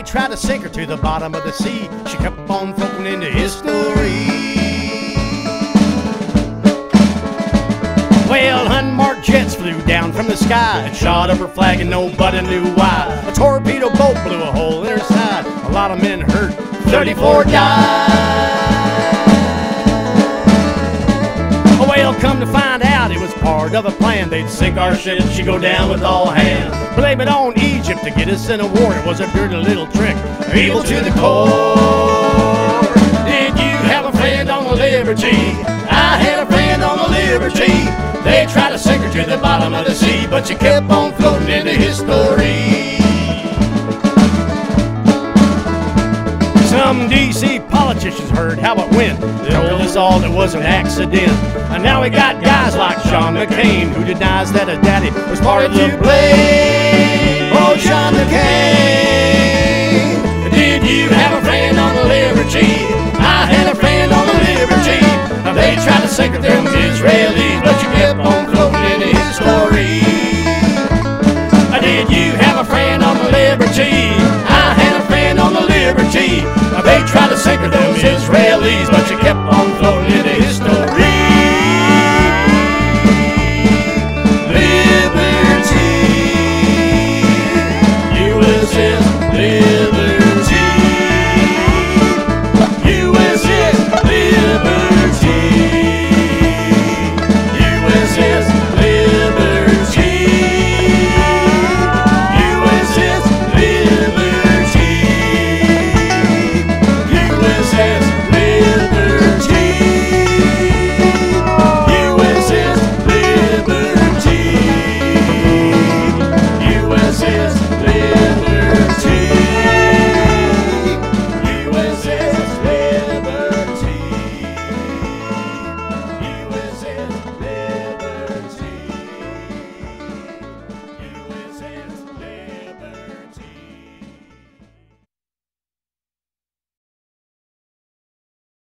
tried to sink her to the bottom of the sea. She kept on floating into history. Well, unmarked jets flew down from the sky and shot up her flag and nobody knew why. A torpedo boat blew a hole in her side. A lot of men hurt, 34 died. Well, come to find out it was part of a plan. They'd sink our ship, she'd go down with all hands. Blame it on Egypt to get us in a war. It was a dirty little trick, evil to the core. Did you have a friend on the Liberty? I had a friend on the Liberty. They tried to sink her to the bottom of the sea, but she kept on floating into history. Some D.C. politicians heard how it went. They told us all it was an accident. And now we got guys like John McCain, who denies that his daddy was part of the blame. Oh, John McCain, did you have a friend on the Liberty? I had a friend on the Liberty. They tried to sink her, them Israeli